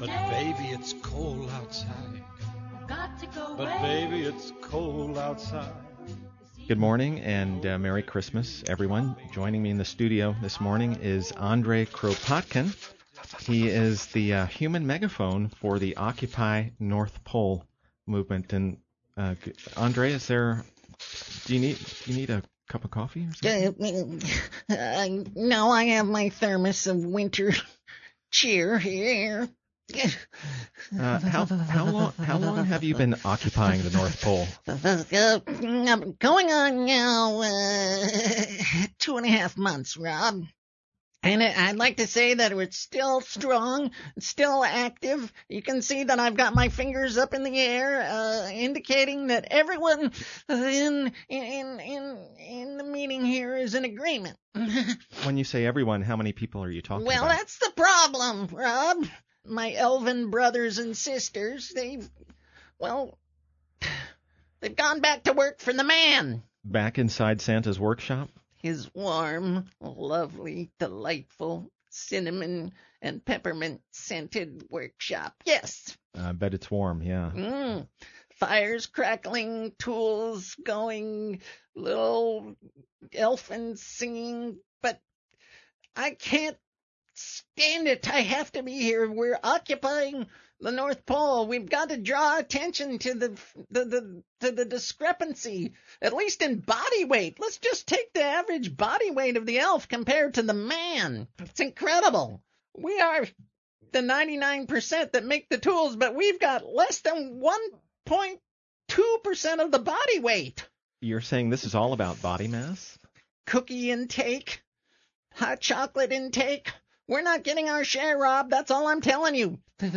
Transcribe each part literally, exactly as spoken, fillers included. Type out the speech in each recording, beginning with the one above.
But baby, it's cold outside. Got to go But baby, it's cold outside. Good morning and uh, Merry Christmas, everyone. Joining me in the studio this morning is Andrei Kropotkin. He is the uh, human megaphone for the Occupy North Pole movement. And uh, Andrei, is there? Do you need? Do you need a cup of coffee or something? Uh, uh, no, I have my thermos of winter cheer here. Uh, how how long how long have you been occupying the North Pole? Uh, going on now uh, two and a half months, Rob. And I'd like to say that it's still strong, still active. You can see that I've got my fingers up in the air, uh, indicating that everyone in in in in the meeting here is in agreement. When you say everyone, how many people are you talking Well, about? that's the problem, Rob. My elven brothers and sisters, they've, well, they've gone back to work for the man. Back inside Santa's workshop? His warm, lovely, delightful, cinnamon and peppermint scented workshop. Yes. I bet it's warm, yeah. Mm. Fires crackling, tools going, little elfin singing, but I can't stand it. I have to be here. We're occupying the North Pole. We've got to draw attention to the, the the to the discrepancy, at least in body weight. Let's just take the average body weight of the elf compared to the man. It's incredible. We are the ninety-nine percent that make the tools, but we've got less than one point two percent of the body weight. You're saying this is all about body mass? Cookie intake, hot chocolate intake. We're not getting our share, Rob. That's all I'm telling you.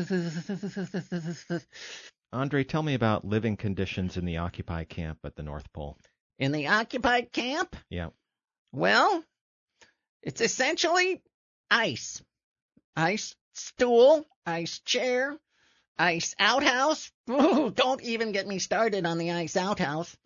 Andrei, tell me about living conditions in the Occupy camp at the North Pole. In the occupied camp? Yeah. Well, it's essentially ice. Ice stool, ice chair, ice outhouse. Ooh, don't even get me started on the ice outhouse.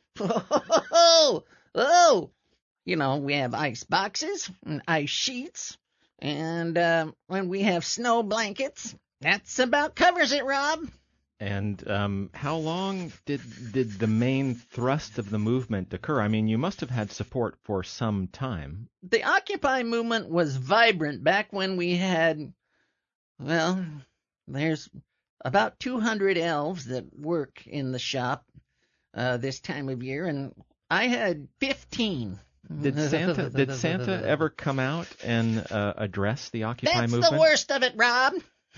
Oh, oh. You know, we have ice boxes and ice sheets. And uh, when we have snow blankets, that's about covers it, Rob. And um, how long did did the main thrust of the movement occur? I mean, you must have had support for some time. The Occupy movement was vibrant back when we had, well, there's about two hundred elves that work in the shop uh, this time of year, and I had fifteen. Did Santa did Santa ever come out and uh, address the Occupy That's movement? That's the worst of it, Rob.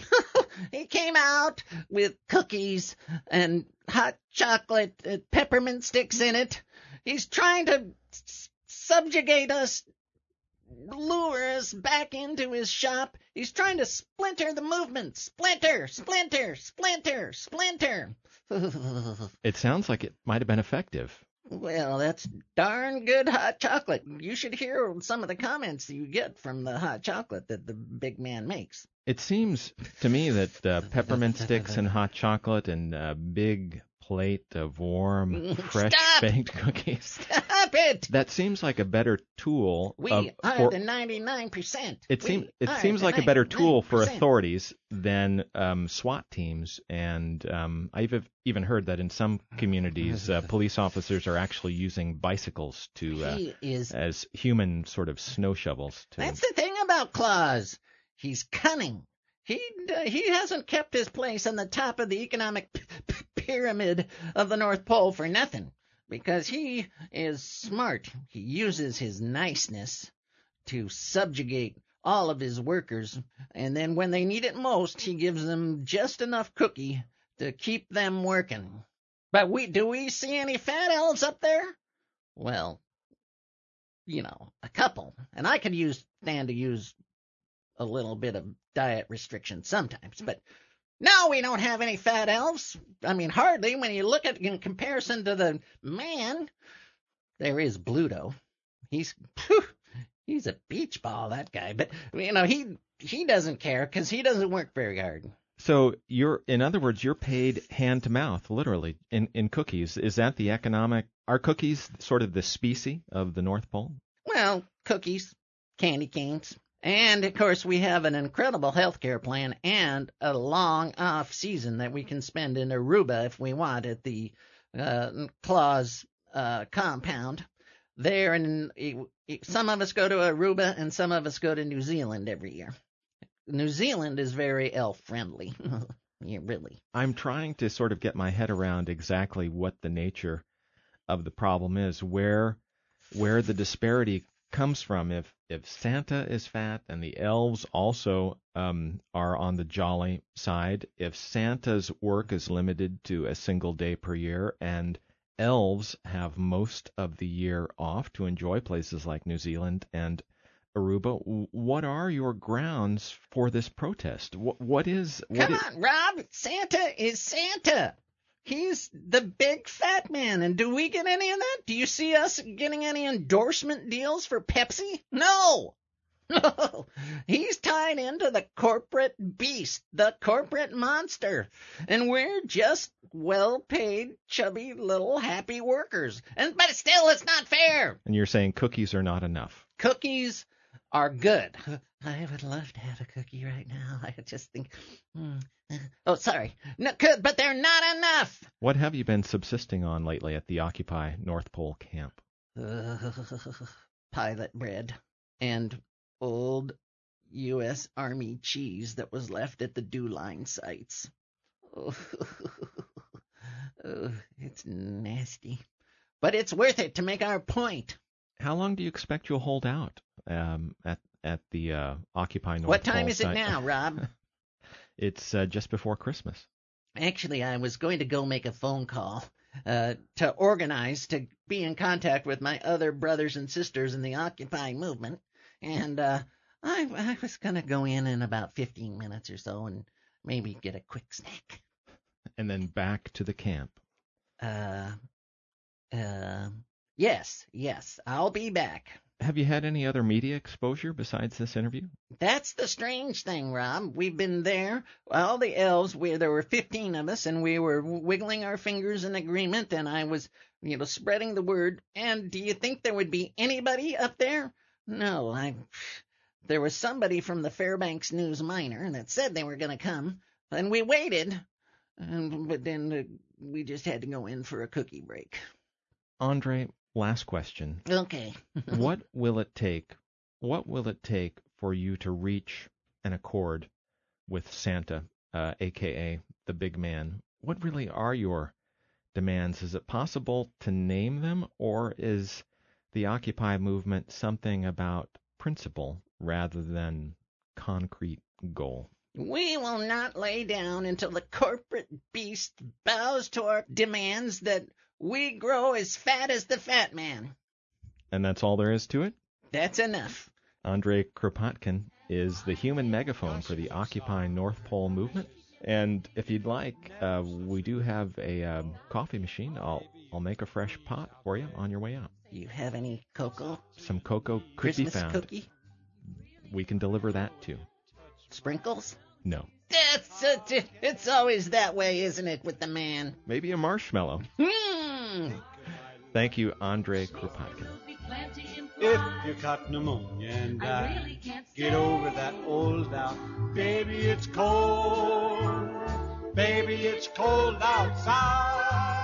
He came out with cookies and hot chocolate, uh, peppermint sticks in it. He's trying to s- subjugate us, lure us back into his shop. He's trying to splinter the movement. Splinter, splinter, splinter, splinter. It sounds like it might have been effective. Well, that's darn good hot chocolate. You should hear some of the comments you get from the hot chocolate that the big man makes. It seems to me that uh, peppermint sticks and hot chocolate and a big plate of warm, fresh Stop! baked cookies. Stop it! That seems like a better tool. We of, are for, the ninety-nine percent. It, we seem, it are seems the like a better tool for ninety-nine percent. authorities than um, SWAT teams. And um, I've even heard that in some communities, uh, police officers are actually using bicycles to uh, He is. as human sort of snow shovels. To, That's the thing about Claus. He's cunning. He uh, he hasn't kept his place on the top of the economic p- p- pyramid of the North Pole for nothing, because he is smart. He uses his niceness to subjugate all of his workers, and then when they need it most, he gives them just enough cookie to keep them working. But we do we see any fat elves up there? Well, you know, a couple, and I could use stand to use a little bit of diet restriction sometimes, but no, we don't have any fat elves. I mean, hardly when you look at in comparison to the man. There is Bluto. He's whew, he's a beach ball, that guy. But you know, he he doesn't care because he doesn't work very hard. So you're, in other words, you're paid hand to mouth, literally, in, in cookies. Is that the economic? Are cookies sort of the specie of the North Pole? Well, cookies, candy canes, And, of course, we have an incredible health care plan and a long off season that we can spend in Aruba if we want at the uh, Claus uh, compound. There, and some of us go to Aruba and some of us go to New Zealand every year. New Zealand is very elf-friendly. Yeah, really. I'm trying to sort of get my head around exactly what the nature of the problem is, where where the disparity comes from. If if Santa is fat and the elves also um, are on the jolly side, if Santa's work is limited to a single day per year and elves have most of the year off to enjoy places like New Zealand and Aruba, what are your grounds for this protest? What, what is... What Come is, on, Rob. Santa is Santa. He's the big fat man, and do we get any of that? Do you see us getting any endorsement deals for Pepsi? No! No! He's tied into the corporate beast, the corporate monster, and we're just well-paid, chubby, little happy workers. And But still, it's not fair! And you're saying cookies are not enough? Cookies are good. I would love to have a cookie right now. I just think... Hmm. Oh, sorry. No, good, but they're not enough. What have you been subsisting on lately at the Occupy North Pole camp? Uh, pilot bread and old U S Army cheese that was left at the dew line sites. Oh, oh, it's nasty. But it's worth it to make our point. How long do you expect you'll hold out um, at at the uh, Occupy North Pole? What time is it site? now, Rob? It's uh, just before Christmas. Actually, I was going to go make a phone call uh, to organize to be in contact with my other brothers and sisters in the Occupy movement, and uh, I, I was going to go in in about fifteen minutes or so and maybe get a quick snack. And then back to the camp. Uh, uh, yes, yes, I'll be back. Have you had any other media exposure besides this interview? That's the strange thing, Rob. We've been there, all the elves, we, there were fifteen of us, and we were wiggling our fingers in agreement, and I was, you know, spreading the word. And do you think there would be anybody up there? No, I... There was somebody from the Fairbanks News-Miner that said they were going to come, and we waited, and, but then uh, we just had to go in for a cookie break. Andre, last question. Okay. What will it take? What will it take for you to reach an accord with Santa, uh, a k a the big man? What really are your demands? Is it possible to name them, or is the Occupy movement something about principle rather than concrete goal? We will not lay down until the corporate beast bows to our demands that we grow as fat as the fat man. And that's all there is to it? That's enough. Andre Kropotkin is the human megaphone for the Occupy North Pole movement. And if you'd like, uh, we do have a um, coffee machine. I'll I'll make a fresh pot for you on your way out. You have any cocoa? Some cocoa could Christmas be found. cookie? We can deliver that too. Sprinkles? No. That's it. It's always that way, isn't it, with the man? Maybe a marshmallow. Hmm. Thank you, Andre Kropotkin. If you got pneumonia and die, get over that old doubt. Baby, it's cold. Baby, it's cold outside.